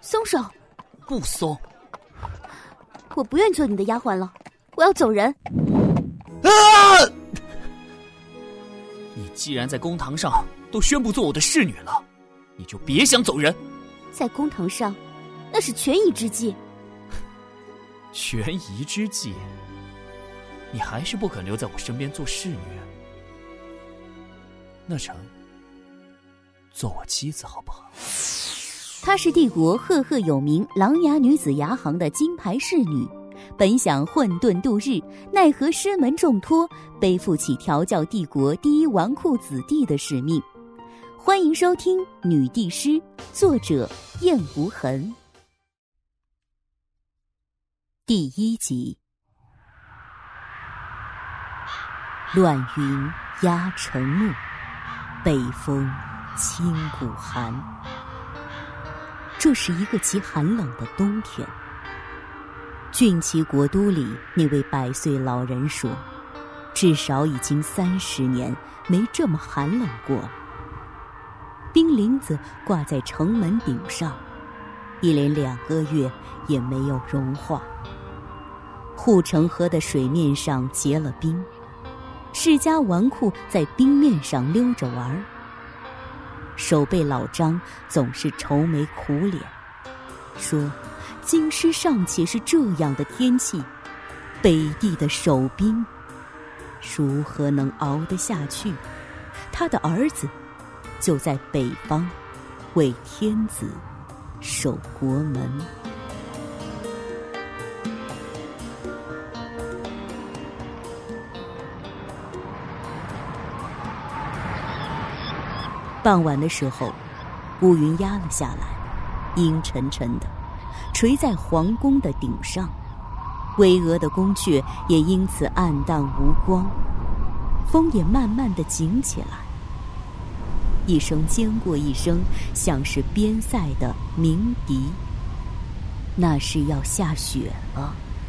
松手！ 不松！ 我不愿做你的丫鬟了，我要走人！ 啊！你既然在公堂上都宣布做我的侍女了，你就别想走人。 在公堂上，那是权宜之计。 权宜之计？你还是不肯留在我身边做侍女？那成，做我妻子好不好？ 她是帝国赫赫有名琅琊女子牙行的金牌侍女，本想混沌度日，奈何师门重托，背负起调教帝国第一纨绔子弟的使命。欢迎收听《女帝师》，作者燕无痕。第1集。乱云压晨暮，北风侵骨寒。这是一个极寒冷的冬天。俊齐国都里那位100岁老人说，至少已经30年没这么寒冷过了。冰凌子挂在城门顶上，一连2个月也没有融化。护城河的水面上结了冰，世家纨绔在冰面上溜着玩。守备老张总是愁眉苦脸，说京师尚且是这样的天气，北地的守兵如何能熬得下去？他的儿子就在北方为天子守国门。傍晚的时候，乌云压了下来，阴沉沉的垂在皇宫的顶上，巍峨的宫阙也因此暗淡无光，风也慢慢地紧起来，一声接过一声，像是边塞的鸣笛。那是要下雪了。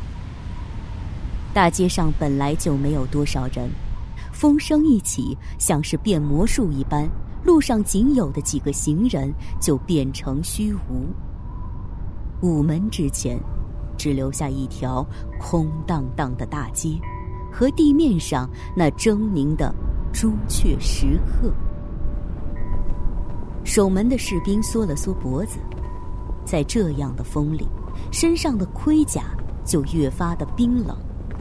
大街上本来就没有多少人，风声一起，像是变魔术一般，路上仅有的几个行人就变成虚无。午门之前，只留下一条空荡荡的大街，和地面上那狰狞的朱雀石刻。守门的士兵缩了缩脖子，在这样的风里，身上的盔甲就越发的冰冷。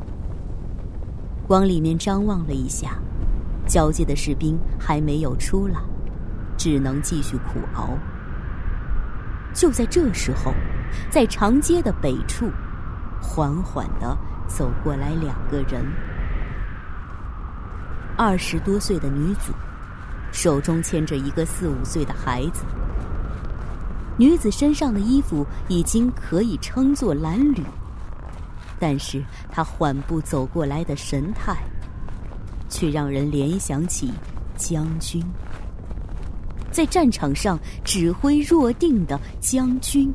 往里面张望了一下，交接的士兵还没有出来，只能继续苦熬。就在这时候，在长街的北处，缓缓地走过来2个人。20多岁的女子，手中牵着一个4、5岁的孩子。女子身上的衣服已经可以称作褴褛，但是她缓步走过来的神态，却让人联想起将军。在战场上指挥若定的将军，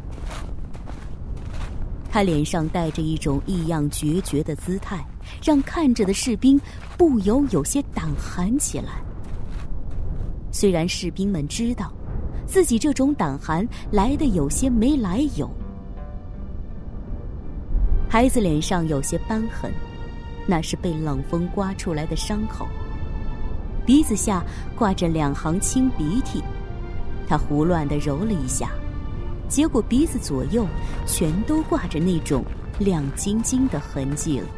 他脸上带着一种异样决绝的姿态，让看着的士兵不由有些胆寒起来。虽然士兵们知道自己这种胆寒来得有些没来由。孩子脸上有些斑痕，那是被冷风刮出来的伤口，鼻子下挂着2行清鼻涕，他胡乱地揉了一下，结果鼻子左右全都挂着那种亮晶晶的痕迹了。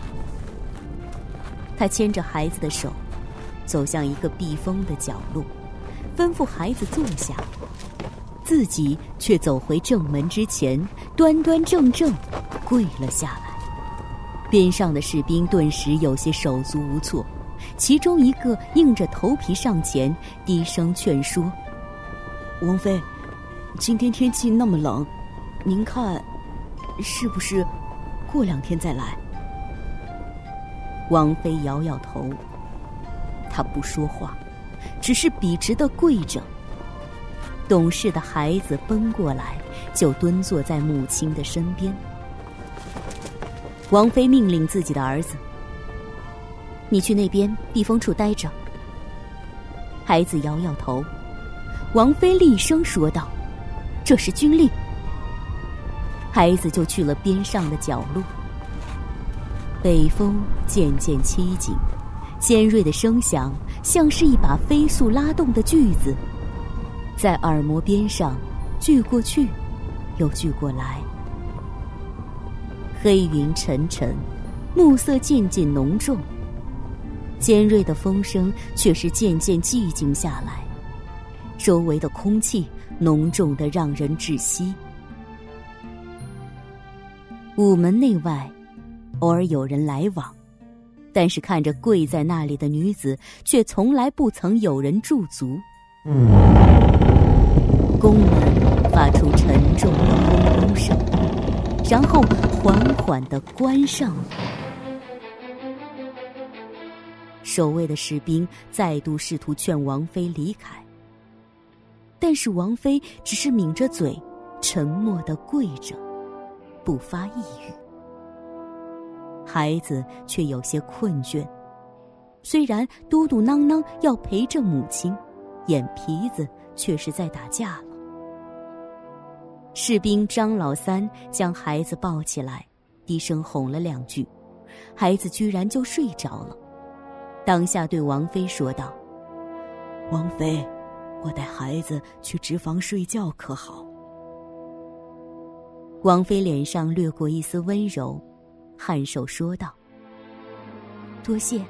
他牵着孩子的手，走向一个避风的角落，吩咐孩子坐下，自己却走回正门之前，端端正正跪了下来。边上的士兵顿时有些手足无措，其中一个硬着头皮上前，低声劝说：王妃，今天天气那么冷，您看是不是过2天再来？王妃摇摇头，她不说话，只是笔直地跪着。懂事的孩子奔过来，就蹲坐在母亲的身边。王妃命令自己的儿子：你去那边避风处待着。孩子摇摇头。王妃厉声说道：这是军令， 孩子就去了边上的角落。北风渐渐凄静，尖锐的声响像是一把飞速拉动的锯子，在耳膜边上锯过去又锯过来。黑云沉沉，暮色渐渐浓重，尖锐的风声却是渐渐寂静下来，周围的空气浓重得让人窒息。午门内外偶尔有人来往，但是看着跪在那里的女子，却从来不曾有人驻足。宫门发出沉重的轰隆声，然后缓缓地关上了。守卫的士兵再度试图劝王妃离开，但是王妃只是抿着嘴，沉默地跪着，不发一语。孩子却有些困倦，虽然嘟嘟囔囔要陪着母亲，眼皮子却是在打架了。士兵张老三将孩子抱起来，低声哄了2句，孩子居然就睡着了。当下对王妃说道：“王妃，我带孩子去直房睡觉可好？”王妃脸上掠过一丝温柔，颔首说道：“多谢。”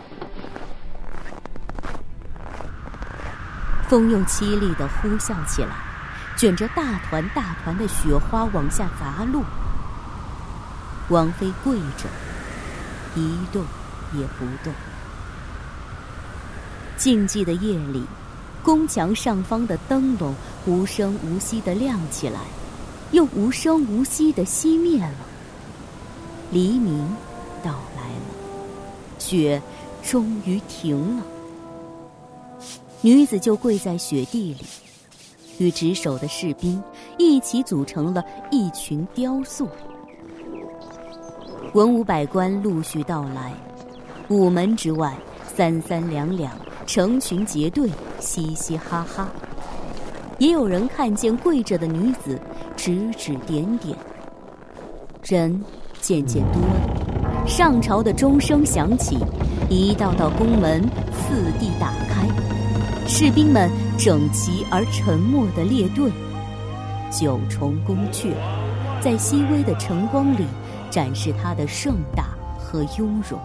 风又凄厉地呼啸起来，卷着大团大团的雪花往下砸落。王妃跪着，一动也不动。静寂的夜里，宫墙上方的灯笼无声无息地亮起来，又无声无息地熄灭了。黎明到来了，雪终于停了。女子就跪在雪地里，与值守的士兵一起组成了一群雕塑。文武百官陆续到来，午门之外三三两两，成群结队，嘻嘻哈哈。也有人看见跪着的女子，指指点点。人渐渐多了，上朝的钟声响起，一道道宫门次第打开，士兵们整齐而沉默地列队。9重宫阙在熹微的晨光里展示它的盛大和雍容。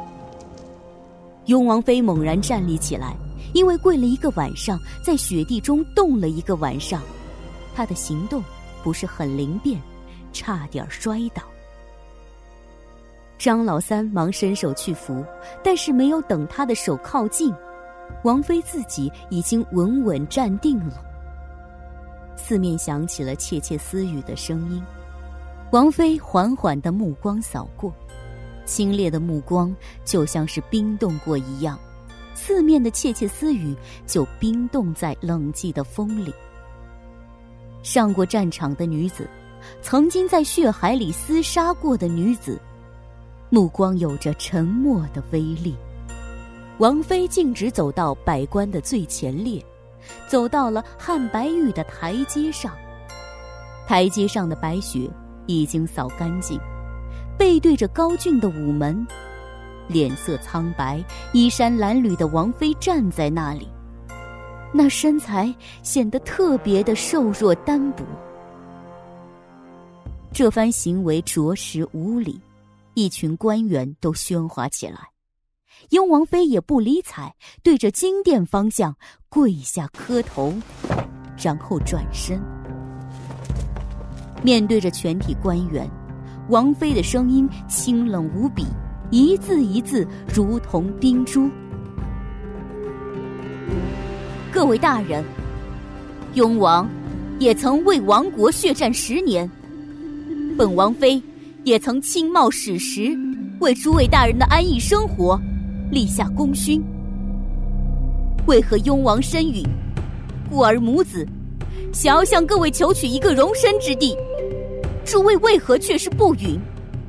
雍王妃猛然站立起来，因为跪了一个晚上，在雪地中冻了一个晚上，她的行动不是很灵便，差点摔倒。张老三忙伸手去扶，但是没有等他的手靠近，王妃自己已经稳稳站定了。四面响起了窃窃私语的声音，王妃缓缓地目光扫过，清冽的目光就像是冰冻过一样，四面的窃窃私语就冰冻在冷寂的风里。上过战场的女子，曾经在血海里厮杀过的女子，目光有着沉默的威力。王妃径直走到百官的最前列，走到了汉白玉的台阶上。台阶上的白雪已经扫干净，背对着高峻的午门，脸色苍白、衣衫褴褛的王妃站在那里，那身材显得特别的瘦弱单薄。这番行为着实无礼，一群官员都喧哗起来。雍王妃也不理睬，对着金殿方向跪下磕头，然后转身。面对着全体官员，王妃的声音清冷无比，一字一字如同冰珠。各位大人，雍王也曾为亡国血战10年，本王妃也曾亲冒矢石，为诸位大人的安逸生活立下功勋。为何雍王身陨，故而母子想要向各位求取一个容身之地，诸位为何却是不允？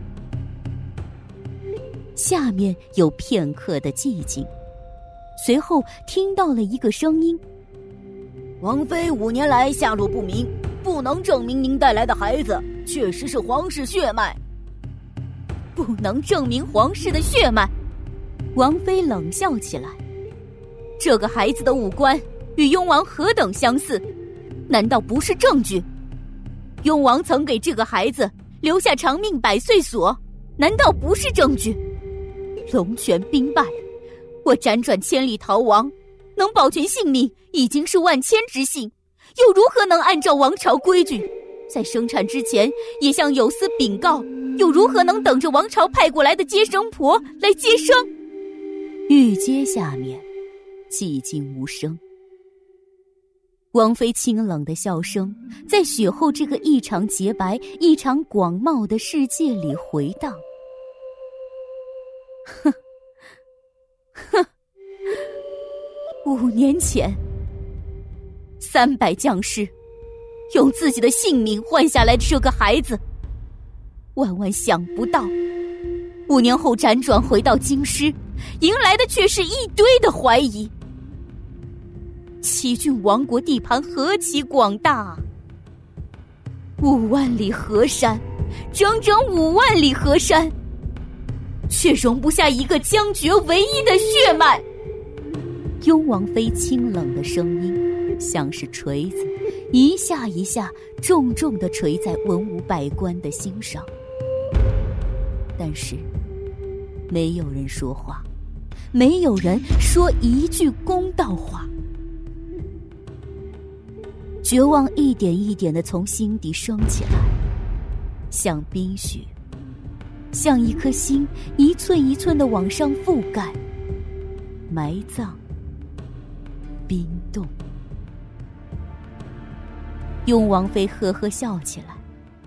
下面有片刻的寂静，随后听到了一个声音： 王妃5年来下落不明，不能证明您带来的孩子确实是皇室血脉。不能证明皇室的血脉。王妃冷笑起来，这个孩子的五官与雍王何等相似，难道不是证据？雍王曾给这个孩子留下长命百岁锁，难道不是证据？龙泉兵败，我辗转千里逃亡，能保全性命已经是万千之幸，又如何能按照王朝规矩在生产之前也向有司禀告，又如何能等着王朝派过来的接生婆来接生？御阶下面寂静无声，王妃清冷的笑声在雪后这个异常洁白异常广袤的世界里回荡。哼哼，5年前300将士用自己的性命换下来这个孩子，万万想不到5年后辗转回到京师，迎来的却是一堆的怀疑。齐郡王国地盘何其广大，5万里河山，整整5万里河山，却容不下一个将绝唯一的血脉。雍王妃清冷的声音像是锤子，一下一下重重地锤在文武百官的心上。但是没有人说话，没有人说一句公道话。绝望一点一点地从心底升起来，像冰雪，像一颗心一寸一寸地往上覆盖，埋葬，冰冻。雍王妃呵呵笑起来，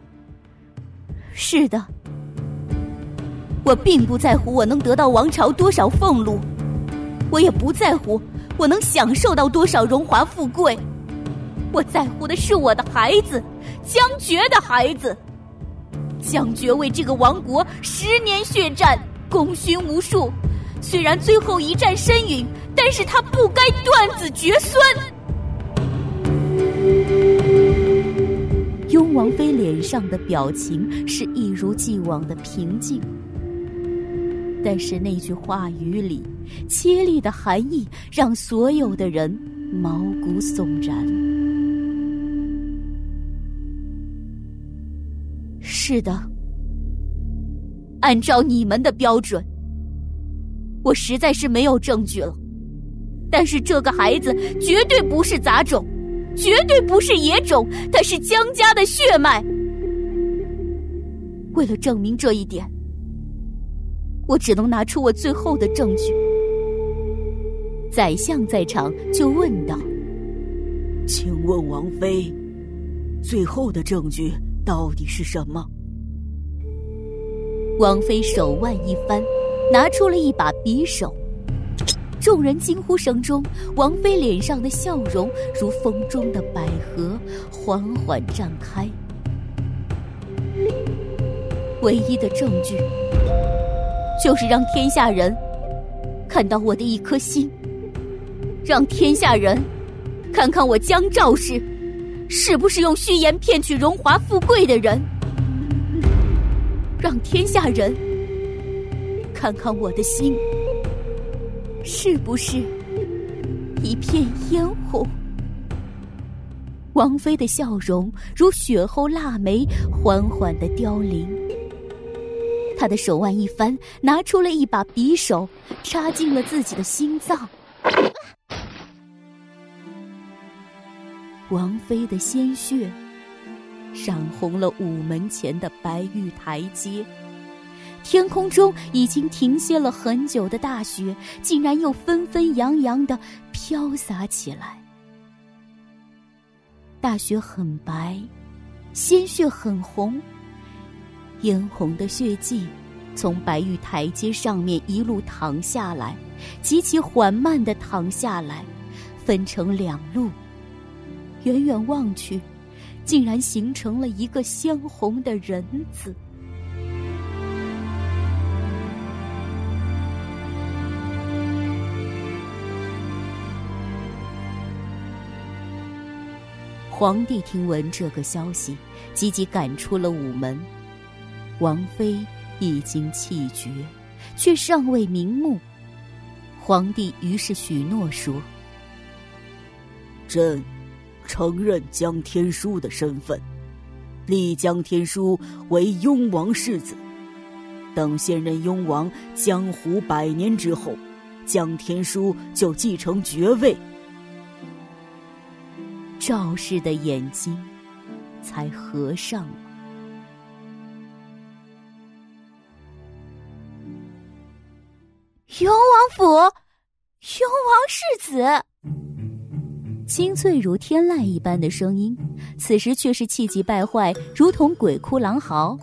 是的，我并不在乎我能得到王朝多少俸禄，我也不在乎我能享受到多少荣华富贵，我在乎的是我的孩子，江决的孩子。江决为这个王国10年血战，功勋无数，虽然最后一战身陨，但是他不该断子绝孙。雍王妃脸上的表情是一如既往的平静，但是那句话语里凄厉的含义让所有的人毛骨悚然。是的，按照你们的标准，我实在是没有证据了，但是这个孩子绝对不是杂种，绝对不是野种，他是江家的血脉。为了证明这一点，我只能拿出我最后的证据。宰相在场就问道： 请问王妃，最后的证据到底是什么？ 王妃手腕一翻，拿出了一把匕首。众人惊呼声中，王妃脸上的笑容如风中的百合，缓缓绽开。唯一的证据就是让天下人看到我的一颗心，让天下人看看我江赵氏是不是用虚言骗取荣华富贵的人，让天下人看看我的心是不是一片嫣红。王妃的笑容如雪后腊梅，缓缓地凋零。她的手腕一翻，拿出了一把匕首，插进了自己的心脏。王妃的鲜血染红了午门前的白玉台阶，天空中已经停歇了很久的大雪竟然又纷纷扬扬地飘洒起来。大雪很白，鲜血很红，嫣红的血迹从白玉台阶上面一路淌下来，极其缓慢地淌下来，分成2路，远远望去，竟然形成了一个鲜红的人字。 皇帝听闻这个消息，急急赶出了午门。王妃已经气绝，却尚未瞑目。皇帝于是许诺说： 朕承认江天书的身份，立江天书为雍王世子。等现任雍王江湖100年之后，江天书就继承爵位。 赵氏的眼睛才合上了。 雍王府，雍王世子。 清脆如天籁一般的声音，此时却是气急败坏，如同鬼哭狼嚎。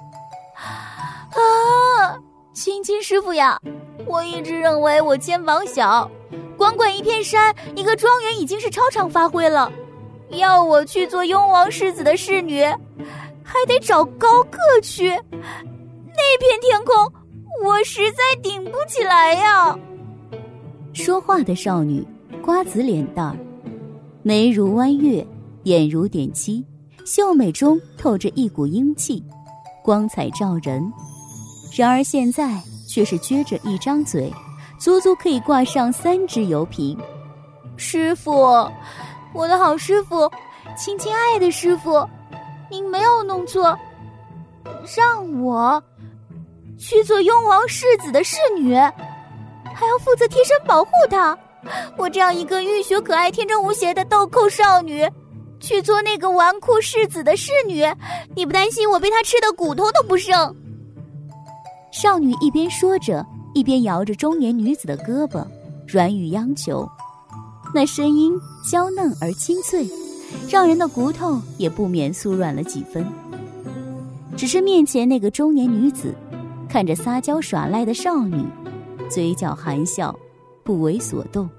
青青师傅呀，我一直认为我肩膀小，光管一片山一个庄园已经是超常发挥了，要我去做雍王世子的侍女，还得找高个去，那片天空我实在顶不起来呀。 说话的少女瓜子脸蛋，眉如弯月，眼如点漆，秀美中透着一股英气，光彩照人。然而现在却是撅着一张嘴，足足可以挂上3只油瓶。 师傅，我的好师傅，青青爱的师傅，您没有弄错，让我去做雍王世子的侍女，还要负责贴身保护他。我这样一个浴血可爱、天真无邪的豆蔻少女，去做那个纨绔世子的侍女，你不担心我被他吃的骨头都不剩？ 少女一边说着，一边摇着中年女子的胳膊，软语央求。那声音娇嫩而清脆，让人的骨头也不免酥软了几分。只是面前那个中年女子看着撒娇耍赖的少女，嘴角含笑，不为所动。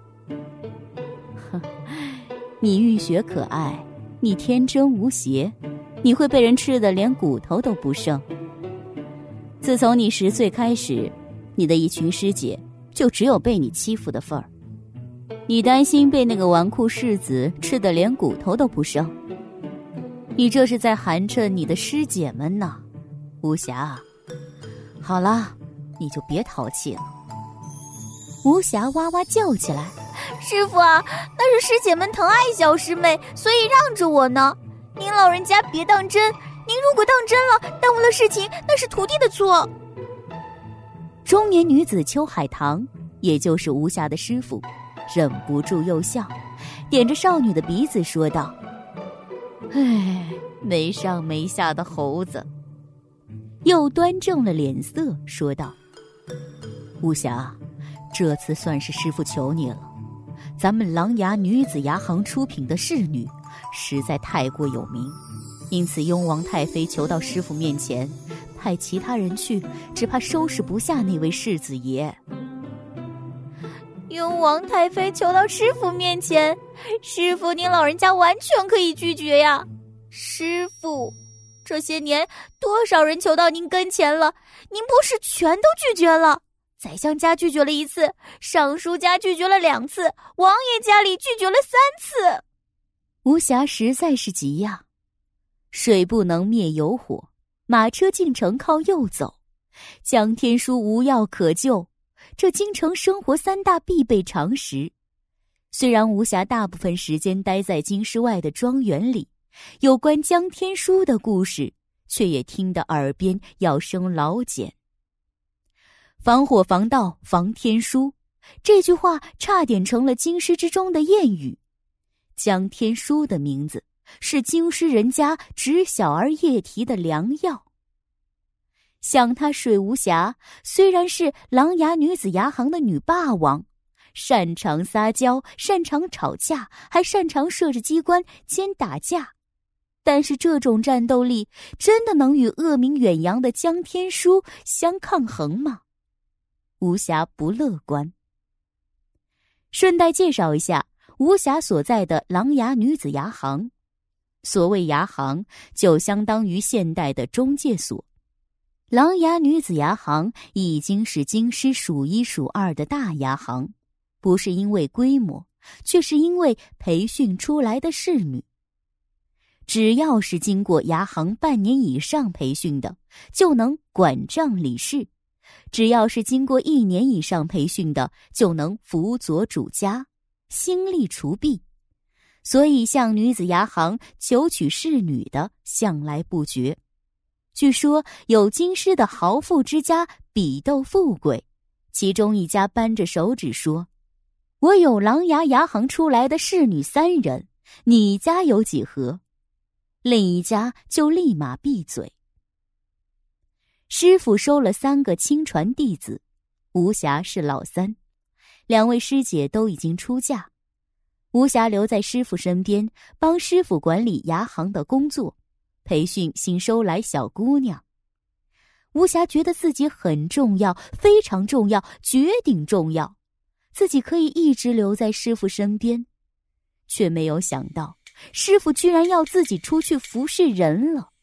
你浴血可爱，你天真无邪，你会被人吃得连骨头都不剩。自从你10岁开始，你的一群师姐就只有被你欺负的份儿。你担心被那个纨绔世子吃得连骨头都不剩，你这是在寒碜你的师姐们呢。无暇，好了，你就别淘气了。无暇哇哇叫起来： 师傅啊，那是师姐们疼爱小师妹，所以让着我呢，您老人家别当真，您如果当真了，耽误了事情，那是徒弟的错。 中年女子秋海棠，也就是无暇的师傅，忍不住又笑，点着少女的鼻子说道：唉，没上没下的猴子。又端正了脸色说道：无暇，这次算是师傅求你了，咱们琅琊女子牙行出品的侍女实在太过有名，因此雍王太妃求到师傅面前，派其他人去，只怕收拾不下那位世子爷。 雍王太妃求到师傅面前，师傅您老人家完全可以拒绝呀。师傅，这些年多少人求到您跟前了，您不是全都拒绝了？宰相家拒绝了1次，尚书家拒绝了2次，王爷家里拒绝了3次。 无暇实在是急呀，水不能灭油火，马车进城靠右走，江天书无药可救，这京城生活3大必备常识。虽然无暇大部分时间待在京师外的庄园里，有关江天书的故事却也听得耳边要生老茧。防火防盗防天书，这句话差点成了京师之中的谚语。江天书的名字是京师人家止小儿夜啼的良药。想他水无暇虽然是琅琊女子牙行的女霸王，擅长撒娇，擅长吵架，还擅长设置机关兼打架，但是这种战斗力真的能与恶名远扬的江天书相抗衡吗？无暇不乐观。顺带介绍一下无暇所在的琅琊女子牙行。所谓牙行，就相当于现代的中介所。琅琊女子牙行已经是京师数1数2的大牙行，不是因为规模，却是因为培训出来的侍女。 只要是经过牙行半年以上培训的，就能管账理事；只要是经过1年以上培训的，就能辅佐主家，兴利除弊。所以向女子牙行求娶侍女的向来不绝。据说有京师的豪富之家比斗富贵，其中一家扳着手指说：“我有琅琊牙行出来的侍女3人，你家有几何？”另一家就立马闭嘴。师傅收了3个亲传弟子，无暇是老3，2位师姐都已经出嫁。无暇留在师傅身边，帮师傅管理牙行的工作，培训新收来小姑娘。无暇觉得自己很重要，非常重要，绝顶重要，自己可以一直留在师傅身边，却没有想到师傅居然要自己出去服侍人了。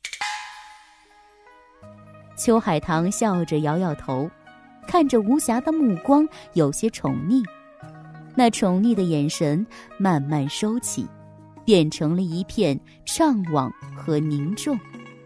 秋海棠笑着摇摇头，看着无暇的目光有些宠溺，那宠溺的眼神慢慢收起，变成了一片怅惘和凝重。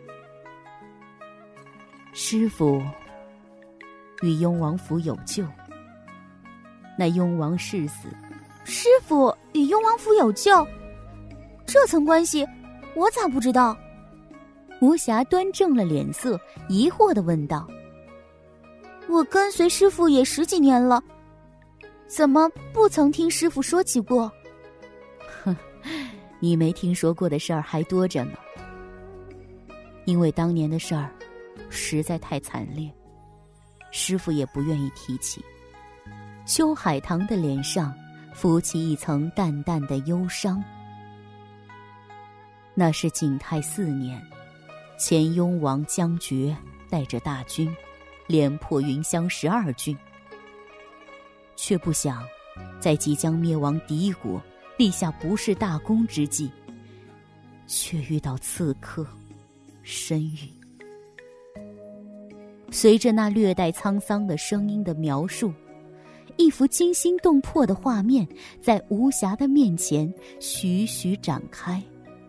师父与雍王府有旧，那雍王世死。 师父与雍王府有旧，这层关系我咋不知道？ 无暇端正了脸色，疑惑地问道：“ 我跟随师父也10几年了，怎么不曾听师父说起过？” 哼，你没听说过的事儿还多着呢。因为当年的事儿实在太惨烈，师父也不愿意提起。秋海棠的脸上浮起一层淡淡的忧伤。那是景泰4年，前雍王姜觉带着大军连破云乡12郡，却不想在即将灭亡敌国立下不世大功之际，却遇到刺客申允。随着那略带沧桑的声音的描述，一幅惊心动魄的画面在无暇的面前徐徐展开。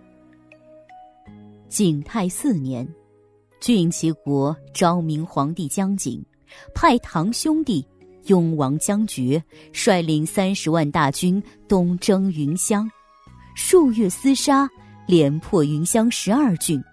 景泰4年，郡齐国昭明皇帝姜景派堂兄弟雍王姜觉率领30万大军东征云乡，数月厮杀，连破云乡12郡，